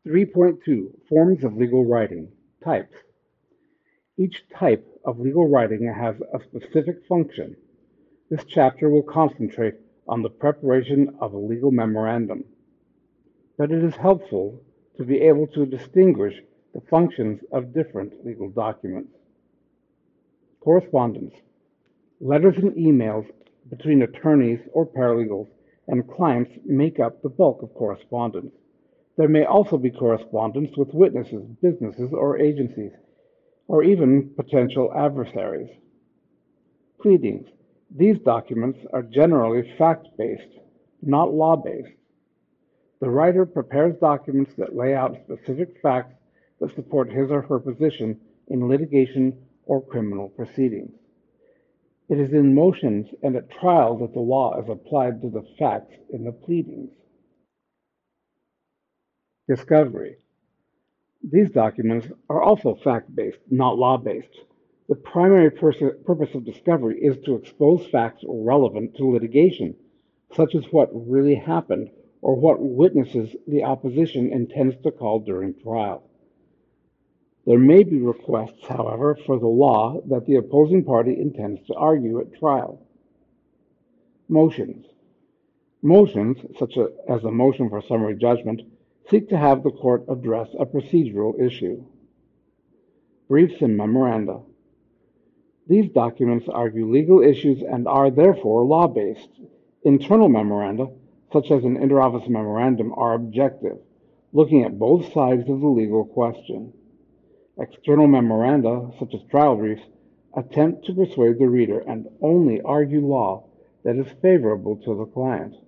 3.2 Forms of Legal Writing Types. Each type of legal writing has a specific function. This chapter will concentrate on the preparation of a legal memorandum, but it is helpful to be able to distinguish the functions of different legal documents. Correspondence. Letters and emails between attorneys or paralegals and clients make up the bulk of correspondence. There may also be correspondence with witnesses, businesses, or agencies, or even potential adversaries. Pleadings. These documents are generally fact-based, not law-based. The writer prepares documents that lay out specific facts that support his or her position in litigation or criminal proceedings. It is in motions and at trial that the law is applied to the facts in the pleadings. Discovery. These documents are also fact-based, not law-based. The primary purpose of discovery is to expose facts relevant to litigation, such as what really happened or what witnesses the opposition intends to call during trial. There may be requests, however, for the law that the opposing party intends to argue at trial. Motions. Motions, such as a motion for summary judgment, seek to have the court address a procedural issue. Briefs and memoranda. These documents argue legal issues and are therefore law-based. Internal memoranda, such as an interoffice memorandum, are objective, looking at both sides of the legal question. External memoranda, such as trial briefs, attempt to persuade the reader and only argue law that is favorable to the client.